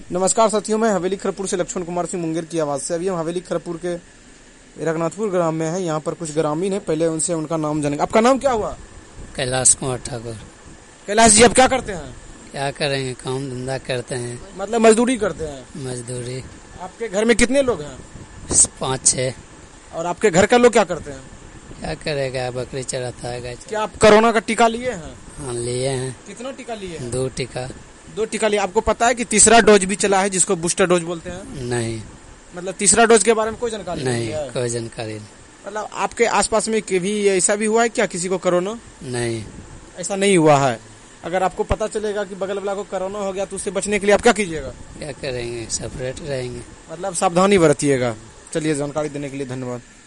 नमस्कार साथियों, मैं हवेली खरपुर से लक्ष्मण कुमार सिंह मुंगेर की आवाज़ से। अभी हम हवेली खरपुर के रघुनाथपुर ग्राम में हैं। यहाँ पर कुछ ग्रामीण हैं, पहले उनसे उनका नाम जानेंगे। आपका नाम क्या हुआ? कैलाश कुमार ठाकुर। कैलाश जी, आप क्या करते हैं? क्या करेंगे, काम धंधा करते हैं। मतलब मजदूरी करते हैं? मजदूरी। आपके घर में कितने लोग हैं? 5-6। और आपके घर के लोग क्या करते हैं? क्या करेगा, बकरी चराता है। क्या आप कोरोना का टीका लिए हैं? हाँ, लिए हैं। कितना टीका लिए हैं? 2 टीका। 2 टीका लिए। आपको पता है कि तीसरा डोज भी चला है, जिसको बूस्टर डोज बोलते हैं? नहीं। मतलब तीसरा डोज के बारे में कोई जानकारी नहीं, है? कोई जानकारी नहीं। मतलब आपके आसपास में कभी ऐसा भी हुआ है क्या, किसी को कोरोना? नहीं। ऐसा नहीं हुआ है। अगर आपको पता चलेगा कि बगल वाला को कोरोना हो गया तो उससे बचने के लिए आप क्या कीजिएगा? क्या करेंगे, सेपरेट रहेंगे। मतलब सावधानी बरतिएगा। चलिए, जानकारी देने के लिए धन्यवाद।